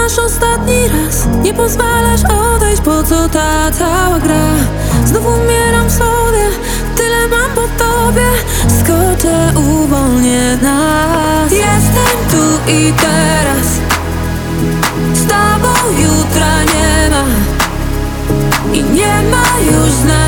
nasz ostatni raz. Nie pozwalasz odejść, po co ta cała gra? Znów umieram w sobie, tyle mam po tobie. Skoczę, uwolnię nas. Jestem tu i teraz, z tobą jutra nie ma. I nie ma już znaczenia.